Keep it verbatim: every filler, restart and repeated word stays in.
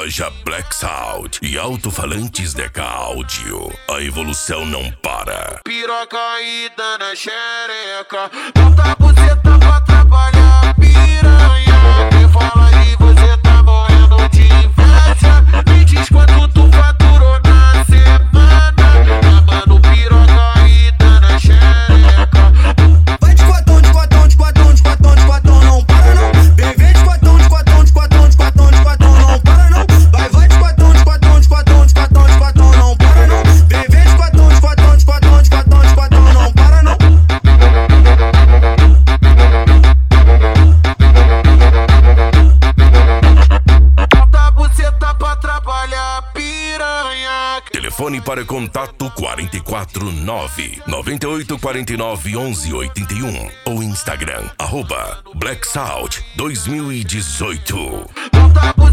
Loja Black Sound e alto-falantes Deca Áudio. A evolução não para. Piroca ida na xereca, bota a buceta pra trabalhar, piranha. Quem fala aí você tá morrendo de inveja. Me diz quanto tu faturou na semana. Ah, mano, piroca ida na xereca. Vai de quatão, de quatão, de quatão, de quatão, de quatão, não para não. Bebê de quatão, de quatão, de quatão, de quatão, de quatão, não para não. Vai, vai de quatão, de quatão, de quatão, de quatão, de quatão, não para não. Bebê de quatão, de quatão, de quatão, de quatão, de quatão, não para não. Bota a buceta pra trabalhar, piranha. Telefone para contato quatro quatro nove, nove oito quatro nove, onze oito um ou Instagram, arroba Black Sound dois mil e dezoito. Bota a buceta